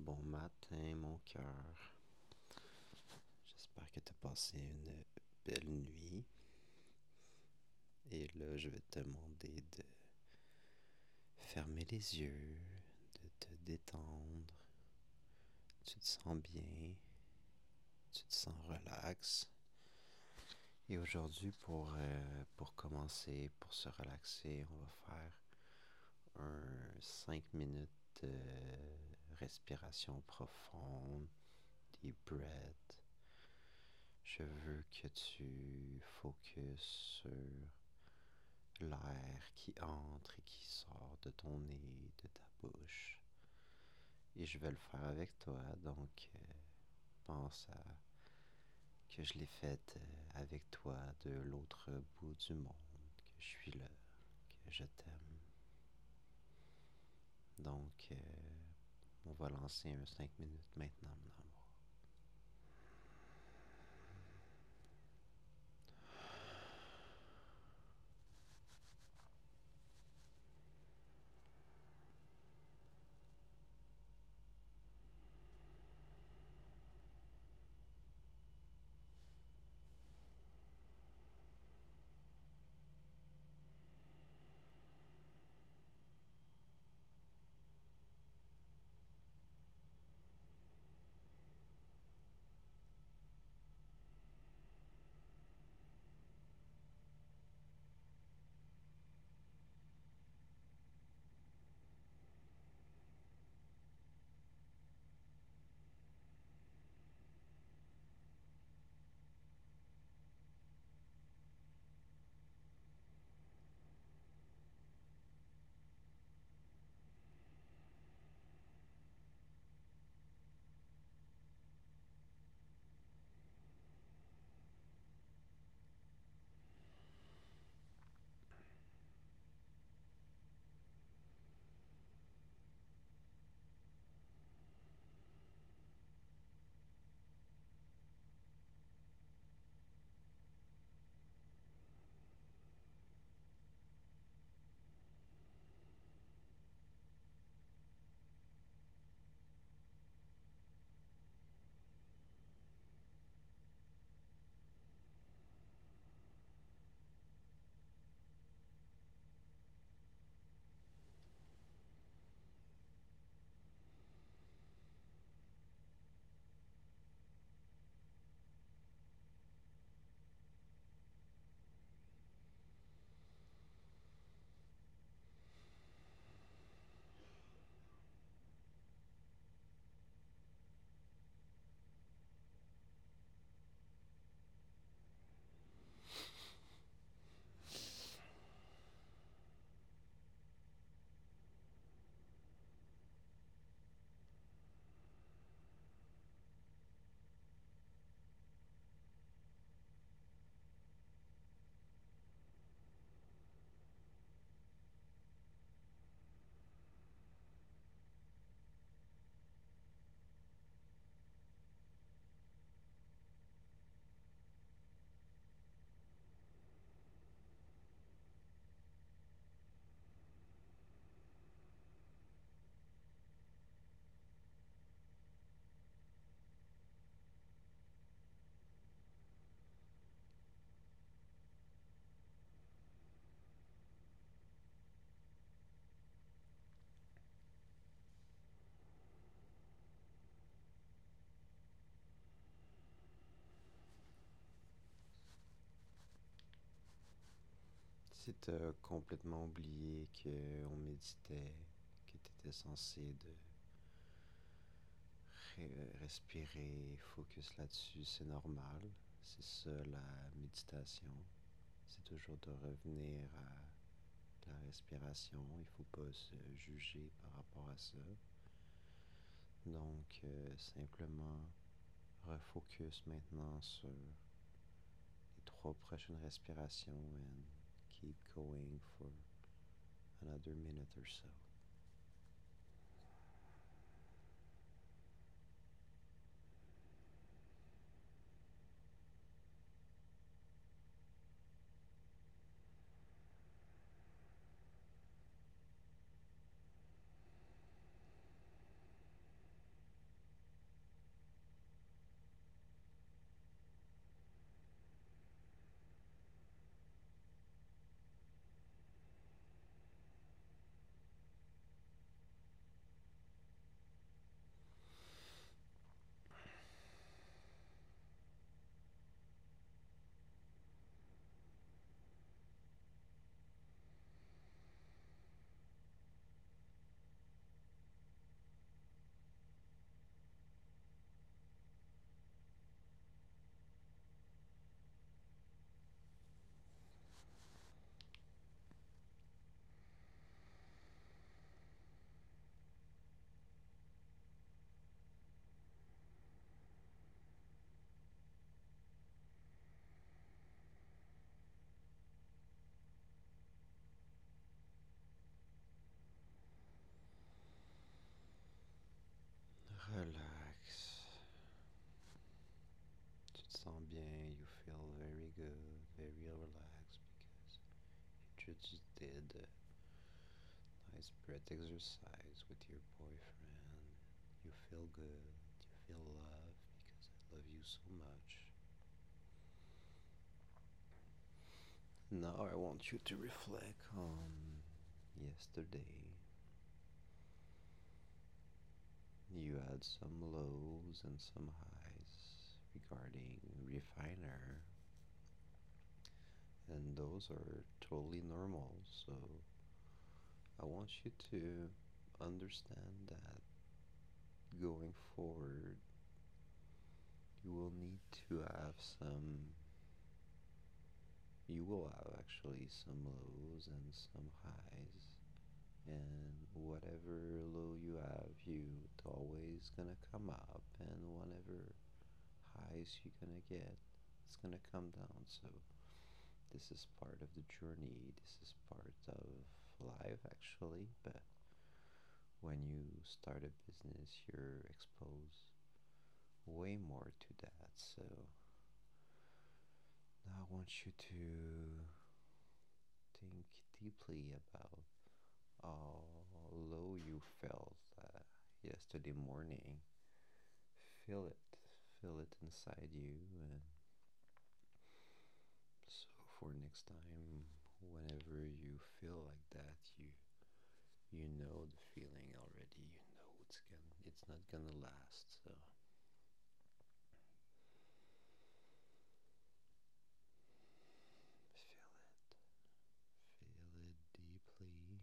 Bon matin, mon cœur. J'espère que tu as passé une belle nuit. Et là, je vais te demander de fermer les yeux, de te détendre. Tu te sens bien, tu te sens relax. Et aujourd'hui, pour commencer, pour se relaxer, on va faire un 5 minutes de respiration profonde, deep breath. Je veux que tu focuses sur l'air qui entre et qui sort de ton nez, de ta bouche. Et je vais le faire avec toi, donc pense à que je l'ai fait avec toi de l'autre bout du monde, que je suis là, que je t'aime. Donc, on va lancer un 5 minutes maintenant, mon amour. Si tu as complètement oublié qu'on méditait, que tu étais censé de respirer, focus là-dessus, c'est normal. C'est ça la méditation. C'est toujours de revenir à la respiration. Il ne faut pas se juger par rapport à ça. Donc, simplement refocus maintenant sur les 3 prochaines respirations and keep going for another minute or so. te sens bien, you feel very good, very relaxed because you just did a nice breath exercise with your boyfriend. You feel good, you feel love because I love you so much. Now I want you to reflect on yesterday. You had some lows and some highs regarding Refiner, and those are totally normal. So I want you to understand that going forward, you will need to have some, you will have actually some lows and some highs. And whatever low you have, you it's always gonna come up, and whatever highs you're gonna get, it's gonna come down. So this is part of the journey. This is part of life, actually. But when you start a business, you're exposed way more to that. So now I want you to think deeply about how low you felt yesterday morning. Feel it, feel it inside you, and so for next time, whenever you feel like that, you know the feeling already. You know it's not gonna last. So feel it deeply.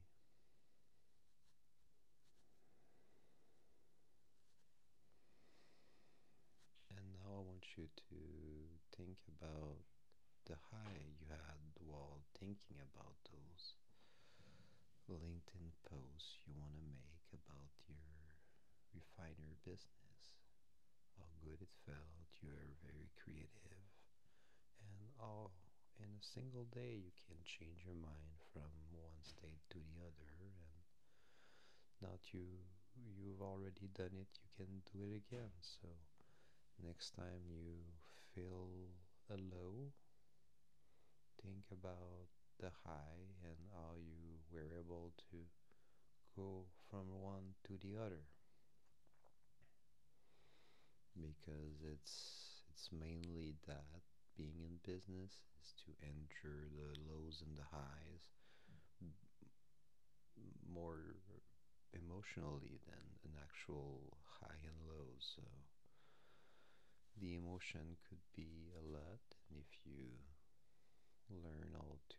And now I want you to think about the high you had while thinking about those LinkedIn posts you want to make about your refiner business. How good it felt, you are very creative, and all in a single day you can change your mind from one state to the other, and not you've already done it, you can do it again. So next time you feel a low, think about the high and how you were able to go from one to the other, because it's mainly that being in business is to endure the lows and the highs more emotionally than an actual high and low. So the emotion could be a lot, and if you learn how to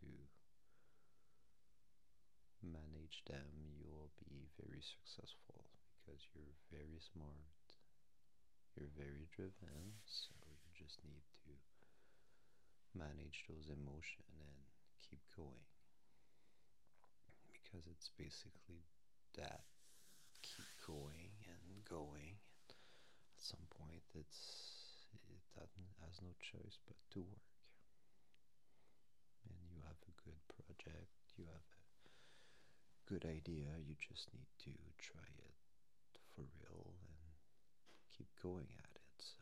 manage them, you will be very successful because you're very smart, you're very driven, so you just need to manage those emotions and keep going, because it's basically that, keep going and going. At some point it doesn't has no choice but to work, and you have a good project, you have a good idea, you just need to try it for real and keep going at it. So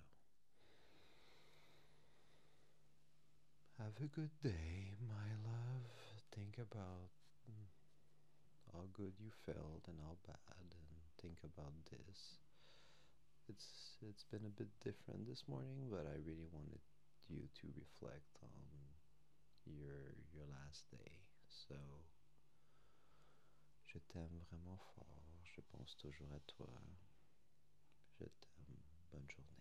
have a good day, my love. Think about how good you felt and how bad, and think about this. It's been a bit different this morning, but I really wanted you to reflect on your last day. So je t'aime vraiment fort. Je pense toujours à toi. Je t'aime. Bonne journée.